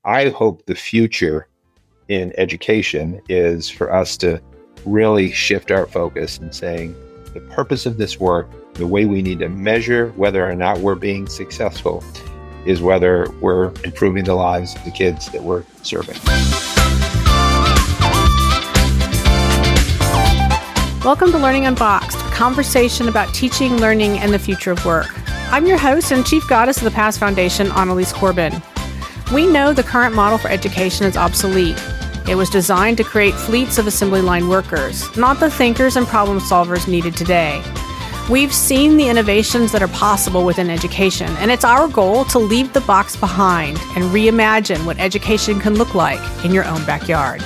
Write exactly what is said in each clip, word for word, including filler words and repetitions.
I hope the future in education is for us to really shift our focus and saying the purpose of this work, the way we need to measure whether or not we're being successful, is whether we're improving the lives of the kids that we're serving. Welcome to Learning Unboxed, a conversation about teaching, learning, and the future of work. I'm your host and Chief Goddess of the Past Foundation, Annalise Corbin. We know the current model for education is obsolete. It was designed to create fleets of assembly line workers, not the thinkers and problem solvers needed today. We've seen the innovations that are possible within education, and it's our goal to leave the box behind and reimagine what education can look like in your own backyard.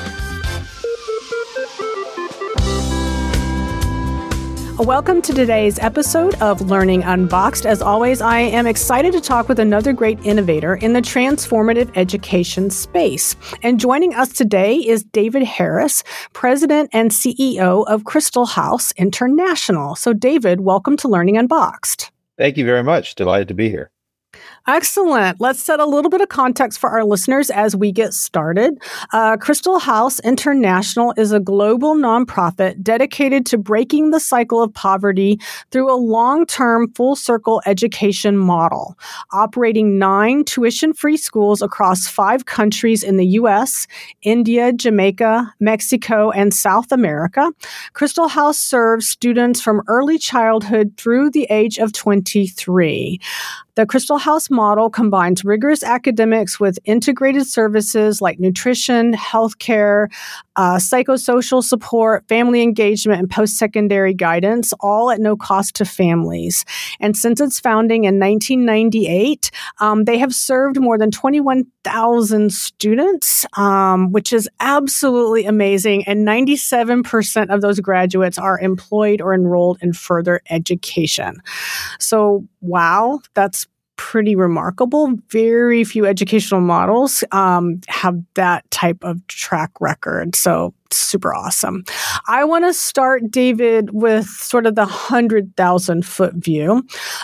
Welcome to today's episode of Learning Unboxed. As always, I am excited to talk with another great innovator in the transformative education space. And joining us today is David Harris, President and C E O of Crystal House International. So David, welcome to Learning Unboxed. Thank you very much. Delighted to be here. Excellent. Let's set a little bit of context for our listeners as we get started. Uh, Crystal House International is a global nonprofit dedicated to breaking the cycle of poverty through a long-term full-circle education model, operating nine tuition-free schools across five countries in the U S, India, Jamaica, Mexico, and South America. Crystal House serves students from early childhood through the age of twenty-three. The Crystal House model combines rigorous academics with integrated services like nutrition, healthcare, uh, psychosocial support, family engagement, and post-secondary guidance, all at no cost to families. And since its founding in nineteen ninety-eight, um, they have served more than twenty-one thousand students, um, which is absolutely amazing. And ninety-seven percent of those graduates are employed or enrolled in further education. So, wow, that's pretty remarkable. Very few educational models um, have that type of track record. So super awesome. I want to start, David, with sort of the one hundred thousand foot view.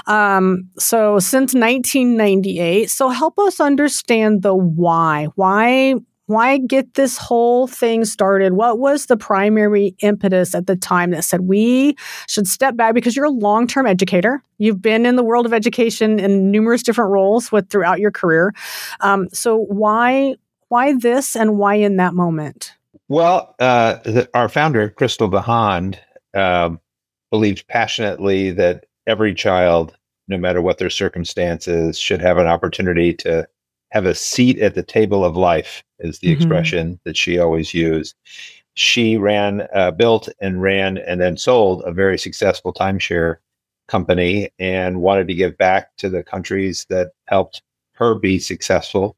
Um, so since nineteen ninety-eight, so help us understand the why. Why Why get this whole thing started? What was the primary impetus at the time that said we should step back? Because you're a long-term educator. You've been in the world of education in numerous different roles with throughout your career. Um, so why why this and why in that moment? Well, uh, the, our founder, Crystal Bahand, um, believed passionately that every child, no matter what their circumstances, should have an opportunity to have a seat at the table of life, is the mm-hmm. expression that she always used. She ran, uh, built and ran and then sold a very successful timeshare company and wanted to give back to the countries that helped her be successful.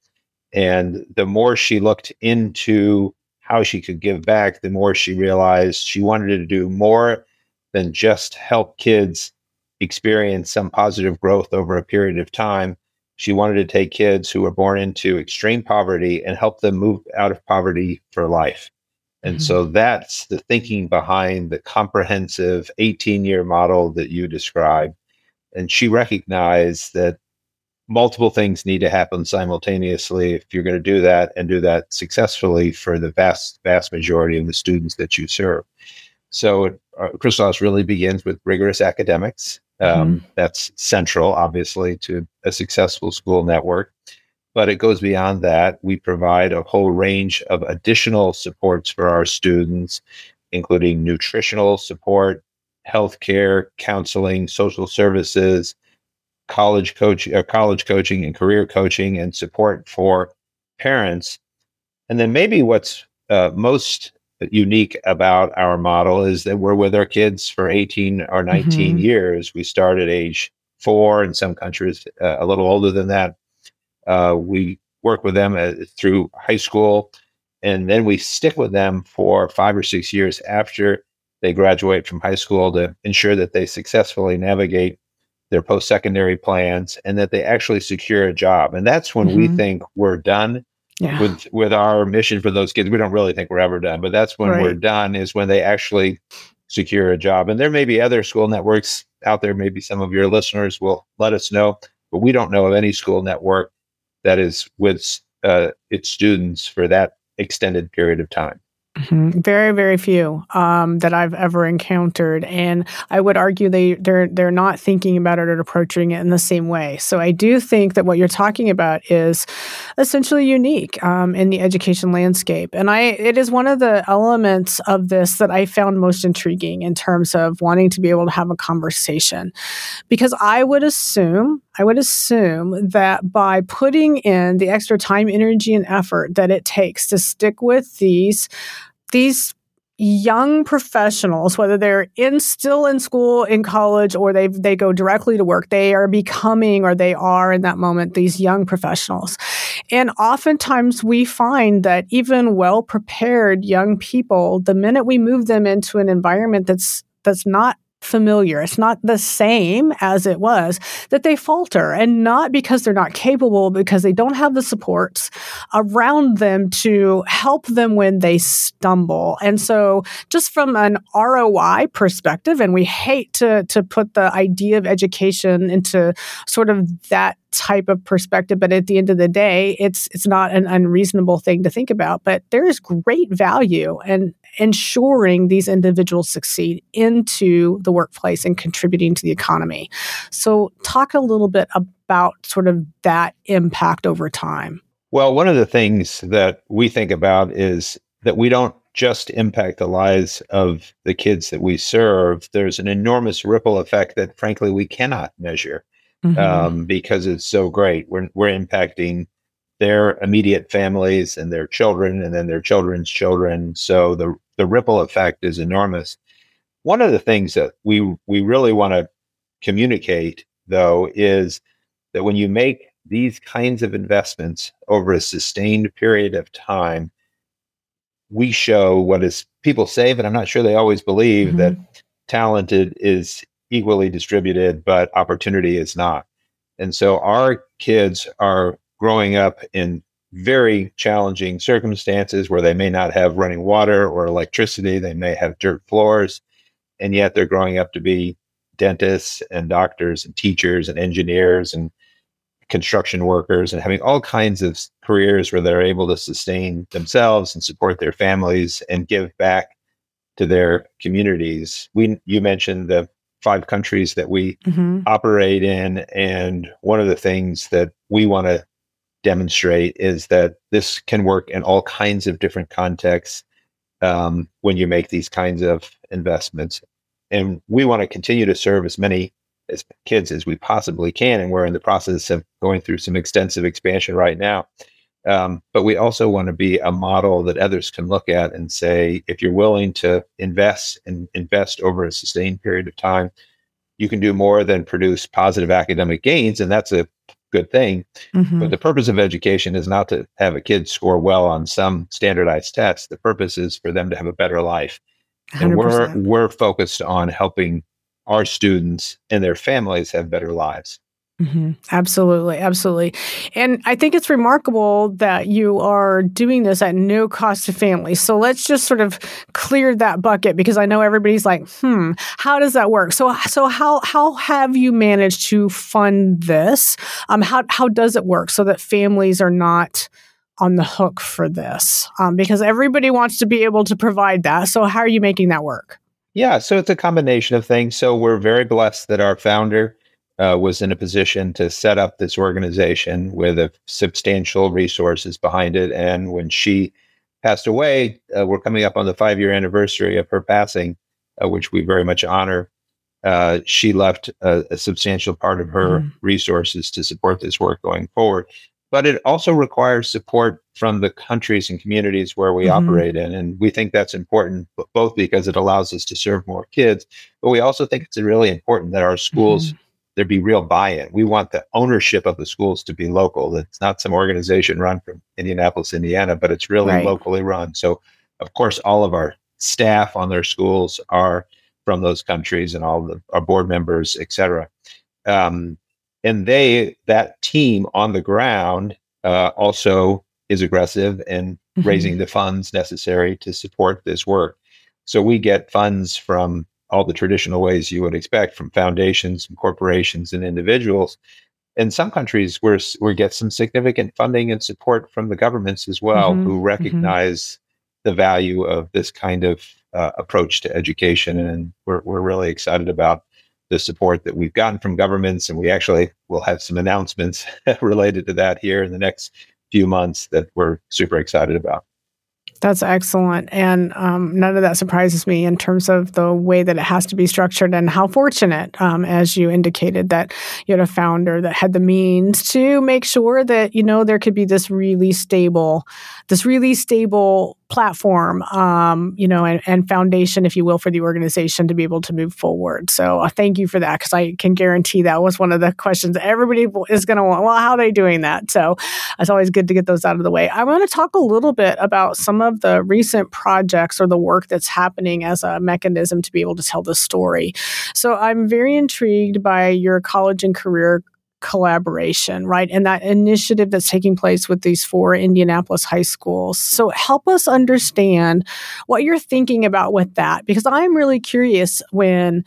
And the more she looked into how she could give back, the more she realized she wanted to do more than just help kids experience some positive growth over a period of time. She wanted to take kids who were born into extreme poverty and help them move out of poverty for life. And mm-hmm. so that's the thinking behind the comprehensive eighteen-year model that you described. And she recognized that multiple things need to happen simultaneously if you're going to do that and do that successfully for the vast, vast majority of the students that you serve. So uh, Crystal House really begins with rigorous academics. Um, mm-hmm. That's central, obviously, to a successful school network. But it goes beyond that. We provide a whole range of additional supports for our students, including nutritional support, healthcare, counseling, social services, college coach, uh, college coaching and career coaching, and support for parents. And then maybe what's uh, most unique about our model is that we're with our kids for eighteen or nineteen mm-hmm. years. We start at age four, in some countries uh, a little older than that. Uh, we work with them uh, through high school, and then we stick with them for five or six years after they graduate from high school to ensure that they successfully navigate their post-secondary plans and that they actually secure a job. And that's when mm-hmm. we think we're done. Yeah. With with our mission for those kids. We don't really think we're ever done, but that's when right. we're done, is when they actually secure a job. And there may be other school networks out there. Maybe some of your listeners will let us know, but we don't know of any school network that is with uh, its students for that extended period of time. Mm-hmm. Very, very few um, that I've ever encountered, and I would argue they they're they're not thinking about it or approaching it in the same way. So I do think that what you're talking about is essentially unique um, in the education landscape, and I it is one of the elements of this that I found most intriguing in terms of wanting to be able to have a conversation, because I would assume I would assume that by putting in the extra time, energy, and effort that it takes to stick with these these young professionals, whether they're in still in school, in college, or they they go directly to work, they are becoming, or they are in that moment, these young professionals. And oftentimes we find that even well-prepared young people, the minute we move them into an environment that's that's not familiar, it's not the same as it was, that they falter, and not because they're not capable, because they don't have the supports around them to help them when they stumble. And so just from an R O I perspective, and we hate to to put the idea of education into sort of that type of perspective, but at the end of the day, it's it's not an unreasonable thing to think about. But there is great value in ensuring these individuals succeed into the workplace and contributing to the economy. So talk a little bit about sort of that impact over time. Well, one of the things that we think about is that we don't just impact the lives of the kids that we serve. There's an enormous ripple effect that, frankly, we cannot measure mm-hmm. um, because it's so great. We're, we're impacting their immediate families and their children, and then their children's children. So the the ripple effect is enormous. One of the things that we we really want to communicate, though, is that when you make these kinds of investments over a sustained period of time, we show what is people say, but I'm not sure they always believe, mm-hmm. that talented is equally distributed, but opportunity is not. And so our kids are growing up in very challenging circumstances where they may not have running water or electricity. They may have dirt floors, and yet they're growing up to be dentists and doctors and teachers and engineers and construction workers, and having all kinds of careers where they're able to sustain themselves and support their families and give back to their communities. We, you mentioned the five countries that we mm-hmm. operate in, and one of the things that we want to demonstrate is that this can work in all kinds of different contexts um, when you make these kinds of investments. And we want to continue to serve as many as kids as we possibly can. And we're in the process of going through some extensive expansion right now. Um, but we also want to be a model that others can look at and say, if you're willing to invest and invest over a sustained period of time, you can do more than produce positive academic gains. And that's a good thing. Mm-hmm. But the purpose of education is not to have a kid score well on some standardized test. The purpose is for them to have a better life. And one hundred percent. we're we're focused on helping our students and their families have better lives. Mm-hmm. Absolutely. Absolutely. And I think it's remarkable that you are doing this at no cost to families. So let's just sort of clear that bucket, because I know everybody's like, hmm, how does that work? So, so how, how have you managed to fund this? Um, how, how does it work so that families are not on the hook for this? Um, because everybody wants to be able to provide that. So how are you making that work? Yeah. So it's a combination of things. So we're very blessed that our founder Uh, was in a position to set up this organization with a substantial resources behind it. And when she passed away, uh, we're coming up on the five-year anniversary of her passing, uh, which we very much honor. Uh, she left a, a substantial part of her mm. resources to support this work going forward. But it also requires support from the countries and communities where we mm-hmm. operate in. And we think that's important, both because it allows us to serve more kids, but we also think it's really important that our schools mm-hmm. there be real buy-in. We want the ownership of the schools to be local. It's not some organization run from Indianapolis, Indiana, but it's really right. locally run. So, of course, all of our staff on their schools are from those countries, and all of our board members, et cetera. Um, and they, that team on the ground uh, also is aggressive in mm-hmm. raising the funds necessary to support this work. So we get funds from all the traditional ways you would expect, from foundations and corporations and individuals. in some countries, we're, we get some significant funding and support from the governments as well, Mm-hmm. who recognize mm-hmm. the value of this kind of uh, approach to education. And we're, we're really excited about the support that we've gotten from governments. And we actually will have some announcements related to that here in the next few months that we're super excited about. That's excellent. And um, none of that surprises me in terms of the way that it has to be structured, and how fortunate, um, as you indicated, that you had a founder that had the means to make sure that, you know, there could be this really stable, this really stable platform, um, you know, and, and foundation, if you will, for the organization to be able to move forward. So uh, thank you for that, because I can guarantee that was one of the questions that everybody is going to want. Well, how are they doing that? So it's always good to get those out of the way. I want to talk a little bit about some of the recent projects or the work that's happening as a mechanism to be able to tell the story. So I'm very intrigued by your college and career collaboration, right? And that initiative that's taking place with these four Indianapolis high schools. So help us understand what you're thinking about with that, because I'm really curious when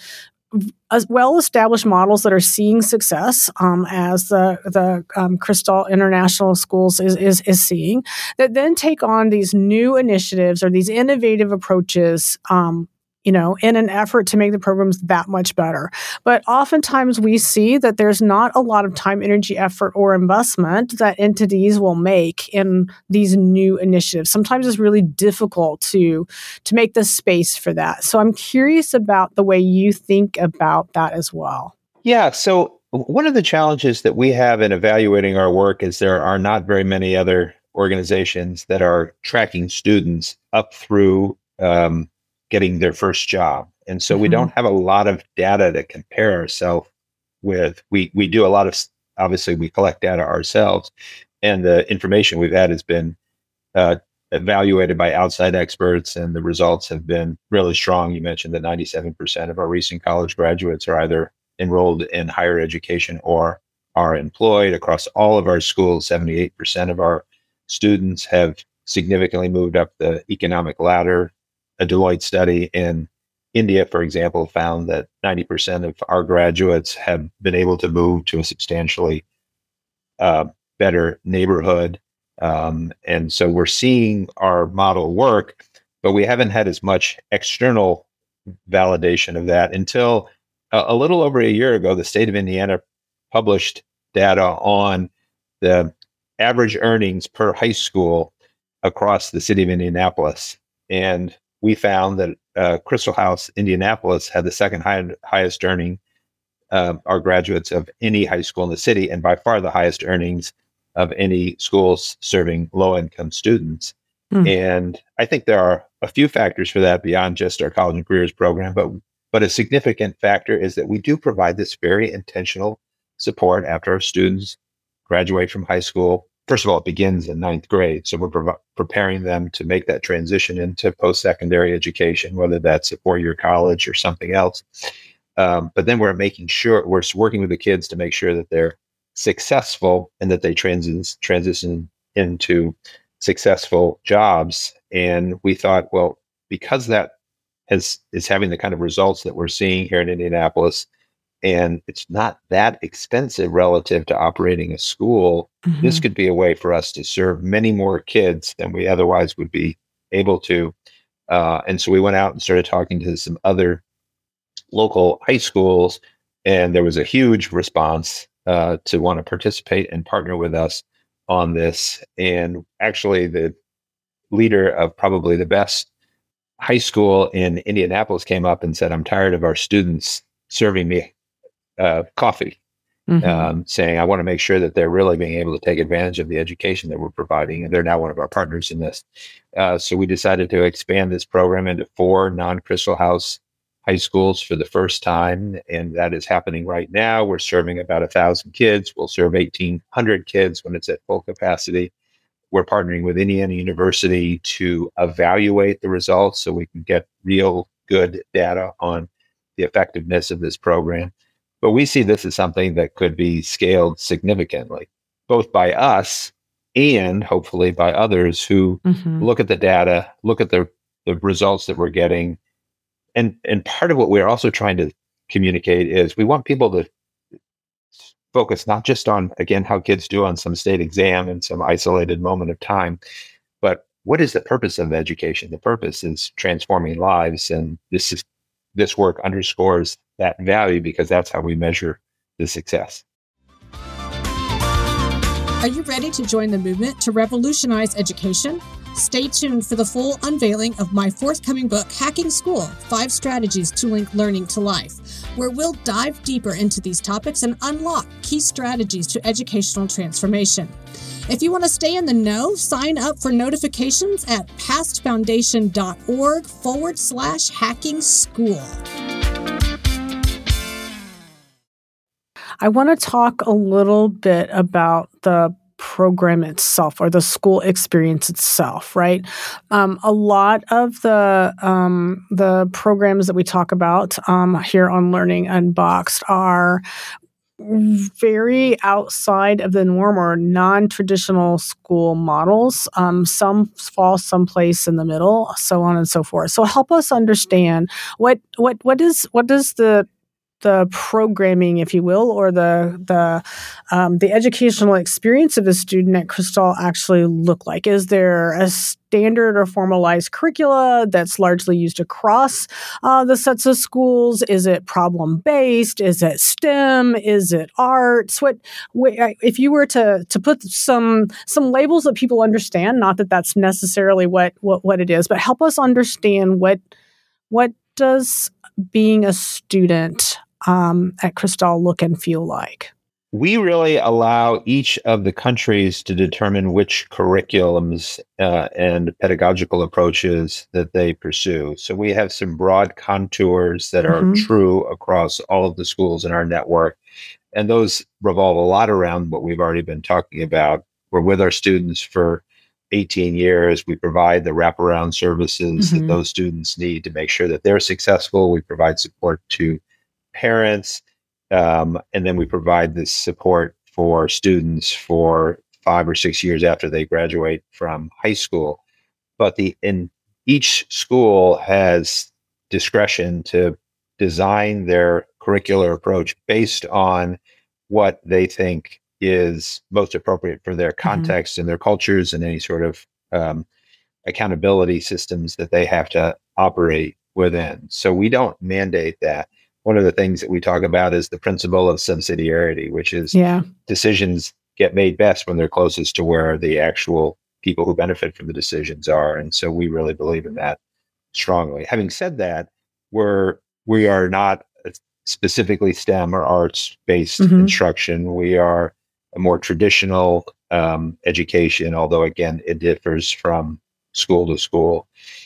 as well-established models that are seeing success, um, as the the um, Crystal International Schools is, is is seeing, that then take on these new initiatives or these innovative approaches, um, you know, in an effort to make the programs that much better. But oftentimes we see that there's not a lot of time, energy, effort, or investment that entities will make in these new initiatives. Sometimes it's really difficult to, to make the space for that. So I'm curious about the way you think about that as well. Yeah. So one of the challenges that we have in evaluating our work is there are not very many other organizations that are tracking students up through um, getting their first job. And so mm-hmm. we don't have a lot of data to compare ourselves with. We we do a lot of, obviously we collect data ourselves, and the information we've had has been uh, evaluated by outside experts, and the results have been really strong. You mentioned that ninety-seven percent of our recent college graduates are either enrolled in higher education or are employed. Across all of our schools, seventy-eight percent of our students have significantly moved up the economic ladder. A Deloitte study in India, for example, found that ninety percent of our graduates have been able to move to a substantially uh, better neighborhood. Um, and so we're seeing our model work, but we haven't had as much external validation of that until a, a little over a year ago. The state of Indiana published data on the average earnings per high school across the city of Indianapolis. And we found that uh, Crystal House, Indianapolis, had the second high, highest earning, uh, our graduates of any high school in the city, and by far the highest earnings of any schools serving low-income students. Mm. And I think there are a few factors for that beyond just our college and careers program, but but a significant factor is that we do provide this very intentional support after our students graduate from high school. First of all, it begins in ninth grade. So we're pre- preparing them to make that transition into post-secondary education, whether that's a four-year college or something else. Um, but then we're making sure, we're working with the kids to make sure that they're successful and that they transi- transition into successful jobs. And we thought, well, because that has is having the kind of results that we're seeing here in Indianapolis, and it's not that expensive relative to operating a school, mm-hmm. this could be a way for us to serve many more kids than we otherwise would be able to. Uh, and so we went out and started talking to some other local high schools, and there was a huge response uh, to want to participate and partner with us on this. And actually, the leader of probably the best high school in Indianapolis came up and said, "I'm tired of our students serving me Uh, coffee," mm-hmm. um, saying, I want to make sure that they're really being able to take advantage of the education that we're providing. And they're now one of our partners in this. Uh, so we decided to expand this program into four non-Crystal House high schools for the first time. And that is happening right now. We're serving about a thousand kids. We'll serve eighteen hundred kids when it's at full capacity. We're partnering with Indiana University to evaluate the results so we can get real good data on the effectiveness of this program. But we see this as something that could be scaled significantly, both by us and hopefully by others who mm-hmm. look at the data, look at the, the results that we're getting. And, and part of what we're also trying to communicate is we want people to focus not just on, again, how kids do on some state exam in some isolated moment of time, but what is the purpose of education? The purpose is transforming lives. And this is this work underscores that value because that's how we measure the success. Are you ready to join the movement to revolutionize education? Stay tuned for the full unveiling of my forthcoming book, Hacking School, Five Strategies to Link Learning to Life, where we'll dive deeper into these topics and unlock key strategies to educational transformation. If you want to stay in the know, sign up for notifications at pastfoundation.org forward slash hacking school. I want to talk a little bit about the program itself or the school experience itself, right? Um, a lot of the um, the programs that we talk about um, here on Learning Unboxed are very outside of the norm or non-traditional school models. Um, some fall someplace in the middle, so on and so forth. So help us understand what what what is what does the the programming, if you will, or the the um, the educational experience of the student at Cristal actually look like? Is there a standard or formalized curricula that's largely used across uh, the sets of schools? Is it problem-based? Is it STEM? Is it arts? What if you were to to put some some labels that people understand? Not that that's necessarily what what, what it is, but help us understand what what does being a student Um, at Cristal look and feel like? We really allow each of the countries to determine which curriculums uh, and pedagogical approaches that they pursue. So we have some broad contours that are Mm-hmm. true across all of the schools in our network. And those revolve a lot around what we've already been talking about. We're with our students for eighteen years. We provide the wraparound services Mm-hmm. that those students need to make sure that they're successful. We provide support to parents, um, and then we provide this support for students for five or six years after they graduate from high school. But the in each school has discretion to design their curricular approach based on what they think is most appropriate for their context mm-hmm. and their cultures and any sort of um, accountability systems that they have to operate within. So we don't mandate that. One of the things that we talk about is the principle of subsidiarity, which is yeah. decisions get made best when they're closest to where the actual people who benefit from the decisions are. And so we really believe in that strongly. Having said that, we're, we are not specifically STEM or arts-based mm-hmm. instruction. We are a more traditional um, education, although, again, it differs from school to school.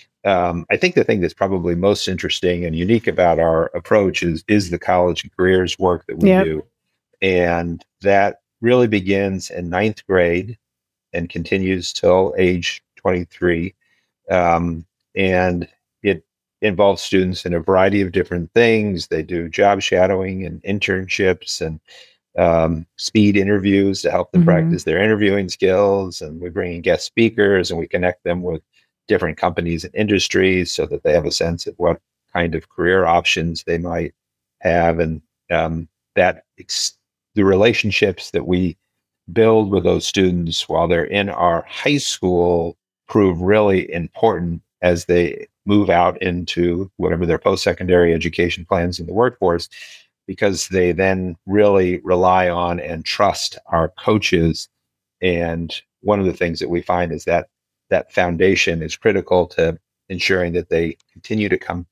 Um, I think the thing that's probably most interesting and unique about our approach is, is the college and careers work that we yep. do. And that really begins in ninth grade and continues till age twenty-three. Um, and it involves students in a variety of different things. They do job shadowing and internships and um, speed interviews to help them mm-hmm. practice their interviewing skills. And we bring in guest speakers and we connect them with different companies and industries so that they have a sense of what kind of career options they might have. And um, that ex- the relationships that we build with those students while they're in our high school prove really important as they move out into whatever their post-secondary education plans in the workforce, because they then really rely on and trust our coaches. And one of the things that we find is that that foundation is critical to ensuring that they continue to come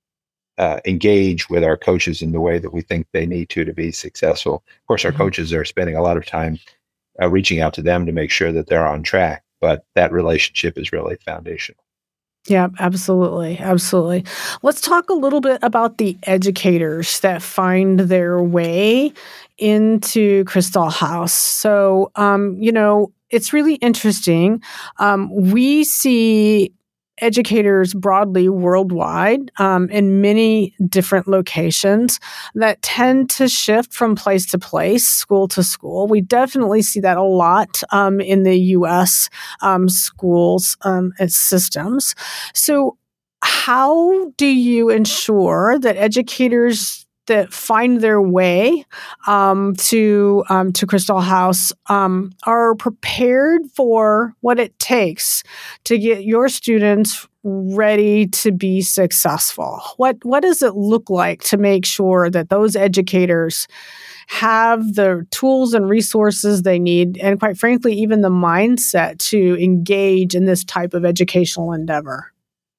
uh, engage with our coaches in the way that we think they need to to be successful. Of course, our mm-hmm. coaches are spending a lot of time uh, reaching out to them to make sure that they're on track, but that relationship is really foundational. Yeah, absolutely. Absolutely. Let's talk a little bit about the educators that find their way into Cristal House. So, um, you know, it's really interesting. Um, we see educators broadly worldwide um, in many different locations that tend to shift from place to place, school to school. We definitely see that a lot um, in the U S um, schools um, and systems. So how do you ensure that educators that find their way um, to um, to Crystal House um, are prepared for what it takes to get your students ready to be successful? What what does it look like to make sure that those educators have the tools and resources they need, and quite frankly, even the mindset to engage in this type of educational endeavor?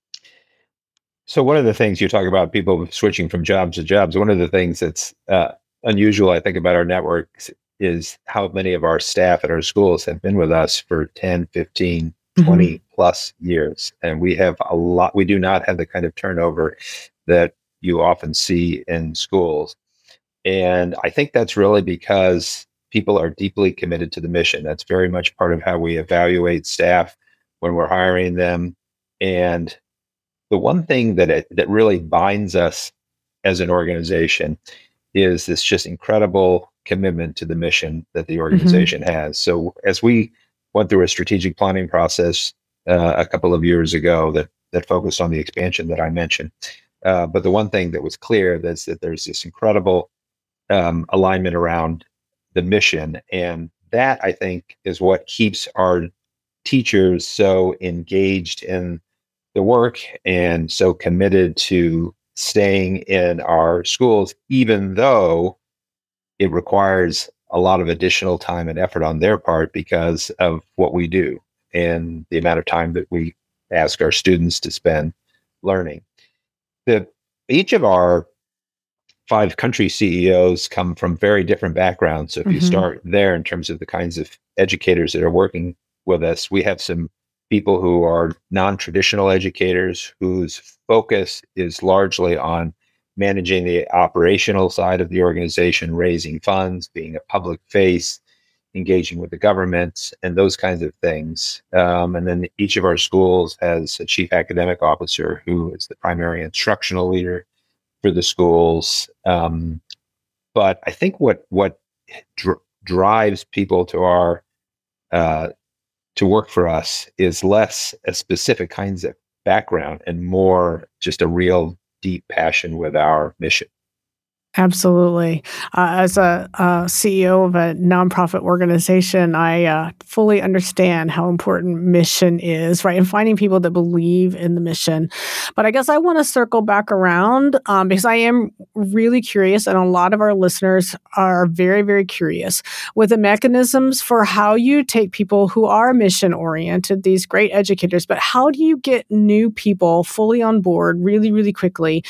So one of the things you talk about people switching from jobs to jobs, one of the things that's uh, unusual, I think, about our networks is how many of our staff at our schools have been with us for ten, fifteen, twenty mm-hmm. plus years. And we have a lot, we do not have the kind of turnover that you often see in schools. And I think that's really because people are deeply committed to the mission. That's very much part of how we evaluate staff when we're hiring them. And the one thing that it, that really binds us as an organization is this just incredible commitment to the mission that the organization mm-hmm. has. So as we went through a strategic planning process uh, a couple of years ago that that focused on the expansion that I mentioned, uh, but the one thing that was clear is that there's this incredible um, alignment around the mission, and that I think is what keeps our teachers so engaged in the work and so committed to staying in our schools, even though it requires a lot of additional time and effort on their part because of what we do and the amount of time that we ask our students to spend learning. The, each of our five country C E Os come from very different backgrounds. So if mm-hmm. you start there in terms of the kinds of educators that are working with us, we have some people who are non-traditional educators whose focus is largely on managing the operational side of the organization, raising funds, being a public face, engaging with the government, and those kinds of things. Um, and then each of our schools has a chief academic officer who is the primary instructional leader for the schools. Um, but I think what what dr- drives people to our uh, to work for us is less a specific kinds of background and more just a real deep passion with our mission. Absolutely. Uh, as a, a C E O of a nonprofit organization, I uh, fully understand how important mission is, right? And finding people that believe in the mission. But I guess I want to circle back around um, because I am really curious, and a lot of our listeners are very, very curious with the mechanisms for how you take people who are mission-oriented, these great educators, but how do you get new people fully on board really, really quickly,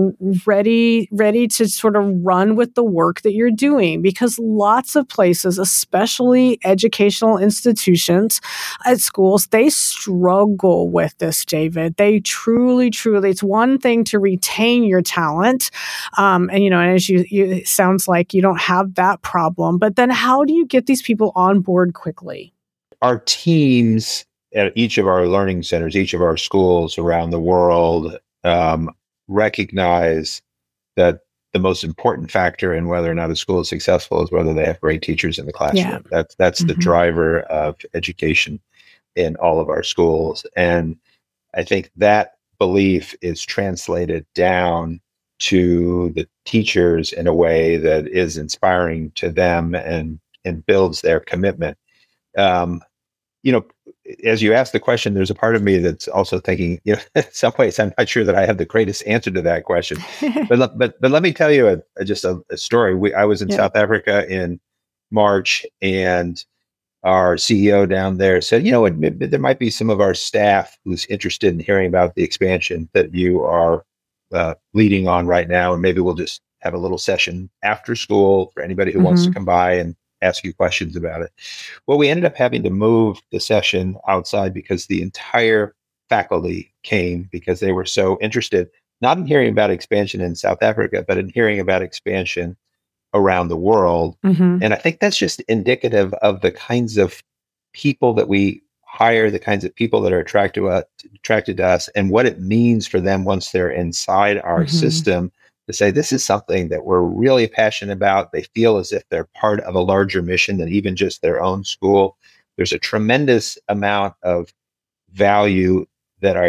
ready, ready to sort of run with the work that you're doing? Because lots of places, especially educational institutions at schools, they struggle with this, David. They truly, truly, it's one thing to retain your talent. Um, and, you know, and as you, you, it sounds like you don't have that problem, but then how do you get these people on board quickly? Our teams at each of our learning centers, each of our schools around the world, um, recognize that the most important factor in whether or not a school is successful is whether they have great teachers in the classroom. Yeah. That's that's mm-hmm. the driver of education in all of our schools. And I think that belief is translated down to the teachers in a way that is inspiring to them and, and builds their commitment. Um, you know, as you ask the question, there's a part of me that's also thinking, you know, in some ways, I'm not sure that I have the greatest answer to that question. but, but but let me tell you a, a, just a, a story. We, I was in yeah. South Africa in March, and our C E O down there said, you know, it, it, there might be some of our staff who's interested in hearing about the expansion that you are uh, leading on right now, and maybe we'll just have a little session after school for anybody who mm-hmm. wants to come by and ask you questions about it. Well, we ended up having to move the session outside because the entire faculty came because they were so interested, not in hearing about expansion in South Africa, but in hearing about expansion around the world. Mm-hmm. And I think that's just indicative of the kinds of people that we hire, the kinds of people that are attracted to us, attracted to us, and what it means for them once they're inside our mm-hmm. system to say, this is something that we're really passionate about. They feel as if they're part of a larger mission than even just their own school. There's a tremendous amount of value that I think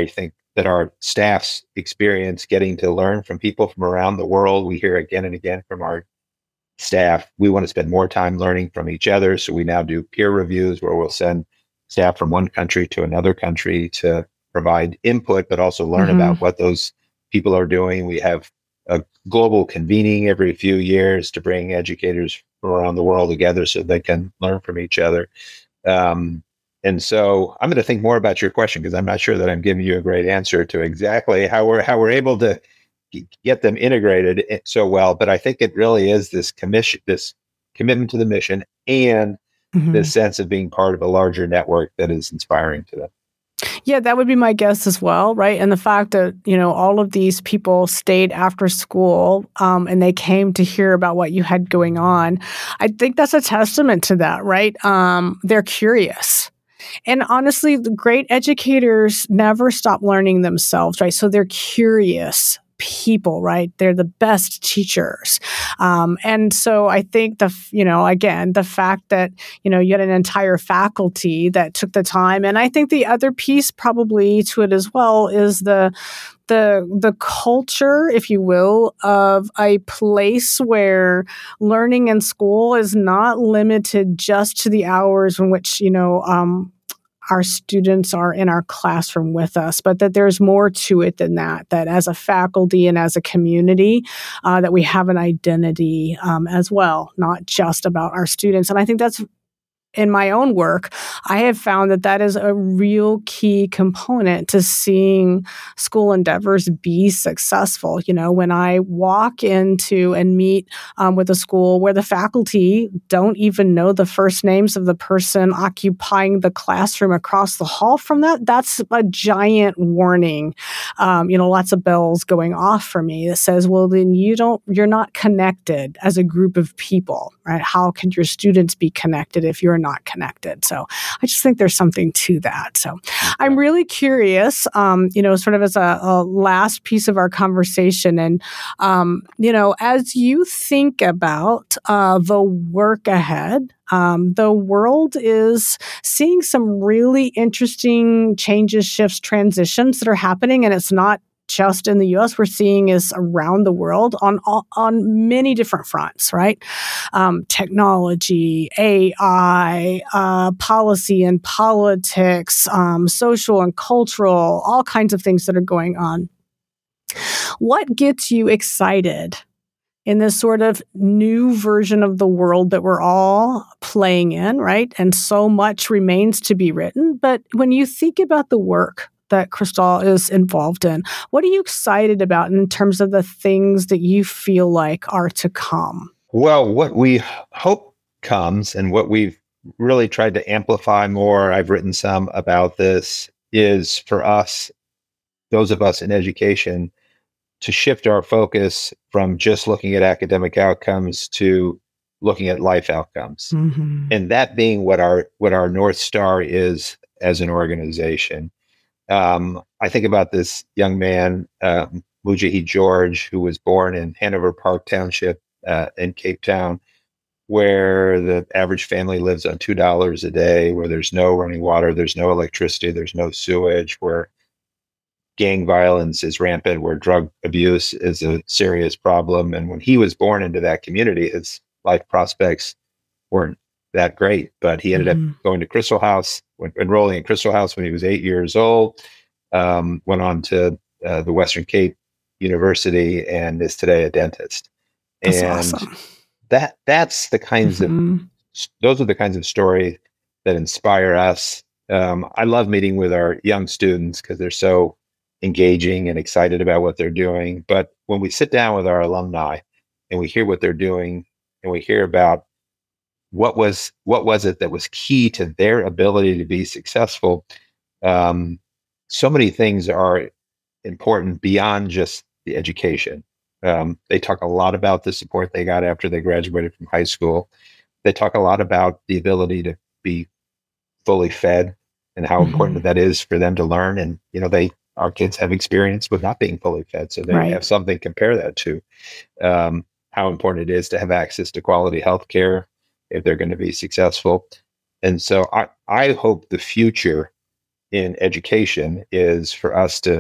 that our staffs experience getting to learn from people from around the world. We hear again and again from our staff, we want to spend more time learning from each other. So we now do peer reviews where we'll send staff from one country to another country to provide input, but also learn mm-hmm. about what those people are doing. We have a global convening every few years to bring educators from around the world together so they can learn from each other. Um, and so I'm going to think more about your question because I'm not sure that I'm giving you a great answer to exactly how we're how we're able to get them integrated so well. But I think it really is this commission, this commitment to the mission, and mm-hmm. this sense of being part of a larger network that is inspiring to them. Yeah, that would be my guess as well, right? And the fact that, you know, all of these people stayed after school um, and they came to hear about what you had going on, I think that's a testament to that, right? Um, they're curious. And honestly, the great educators never stop learning themselves, right? So they're curious people, right? They're the best teachers. Um, and so I think the, you know, again, the fact that, you know, you had an entire faculty that took the time. And I think the other piece probably to it as well is the, the, the culture, if you will, of a place where learning in school is not limited just to the hours in which, you know, um, our students are in our classroom with us, but that there's more to it than that, that as a faculty and as a community, uh, that we have an identity um, as well, not just about our students. And I think that's, in my own work, I have found that that is a real key component to seeing school endeavors be successful. You know, when I walk into and meet um, with a school where the faculty don't even know the first names of the person occupying the classroom across the hall from that, that's a giant warning. Um, you know, lots of bells going off for me that says, well, then you don't, you're not connected as a group of people, right? How can your students be connected if you're not connected? So I just think there's something to that. So I'm really curious, um, you know, sort of as a, a last piece of our conversation. And, um, you know, as you think about uh, the work ahead, Um, the world is seeing some really interesting changes, shifts, transitions that are happening, and it's not just in the U S. We're seeing is around the world on on many different fronts, right? Um, technology, A I, uh, policy and politics, um, social and cultural, all kinds of things that are going on. What gets you excited in this sort of new version of the world that we're all playing in, right? And so much remains to be written. But when you think about the work that Crystal is involved in, what are you excited about in terms of the things that you feel like are to come? Well, what we hope comes and what we've really tried to amplify more, I've written some about this, is for us, those of us in education, to shift our focus from just looking at academic outcomes to looking at life outcomes. Mm-hmm. And that being what our what our North Star is as an organization. Um, I think about this young man, uh, Mujahid George, who was born in Hanover Park Township uh, in Cape Town, where the average family lives on two dollars a day, where there's no running water, there's no electricity, there's no sewage, where gang violence is rampant, where drug abuse is a serious problem. And when he was born into that community, his life prospects weren't that great, but he ended mm-hmm. up going to Crystal House, went, enrolling in Crystal House when he was eight years old, um, went on to uh, the Western Cape University and is today a dentist. That's and awesome. that that's the kinds mm-hmm. of, those are the kinds of stories that inspire us. Um, I love meeting with our young students because they're so engaging and excited about what they're doing. But when we sit down with our alumni and we hear what they're doing and we hear about what was what was it that was key to their ability to be successful, um, so many things are important beyond just the education. Um, they talk a lot about the support they got after they graduated from high school. They talk a lot about the ability to be fully fed and how mm-hmm. important that is for them to learn. And, you know, they our kids have experience with not being fully fed, so they right. have something to compare that to. Um, how important it is to have access to quality health care if they're going to be successful. And so I, I hope the future in education is for us to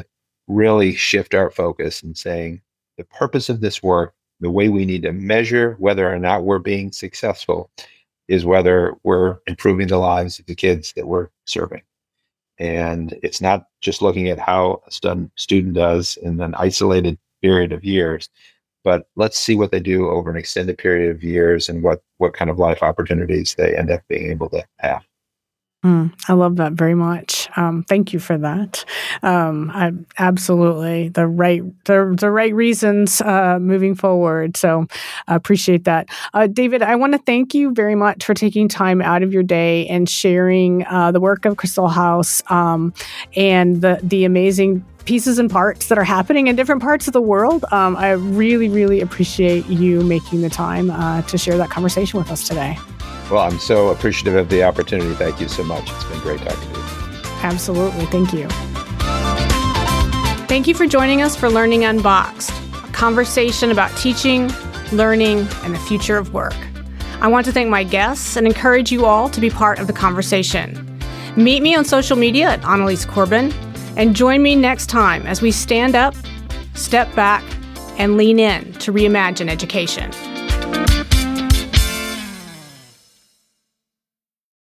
really shift our focus and saying the purpose of this work, the way we need to measure whether or not we're being successful, is whether we're improving the lives of the kids that we're serving. And it's not just looking at how a stud- student does in an isolated period of years, but let's see what they do over an extended period of years and what, what kind of life opportunities they end up being able to have. Mm, I love that very much. Um, thank you for that. Um, I, absolutely the right the, the right reasons uh, moving forward. So I appreciate that. Uh, David, I want to thank you very much for taking time out of your day and sharing uh, the work of Crystal House um, and the the amazing pieces and parts that are happening in different parts of the world. Um, I really, really appreciate you making the time uh, to share that conversation with us today. Well, I'm so appreciative of the opportunity. Thank you so much. It's been great talking to you. Absolutely. Thank you. Thank you for joining us for Learning Unboxed, a conversation about teaching, learning, and the future of work. I want to thank my guests and encourage you all to be part of the conversation. Meet me on social media at Annalise Corbin, and join me next time as we stand up, step back, and lean in to reimagine education.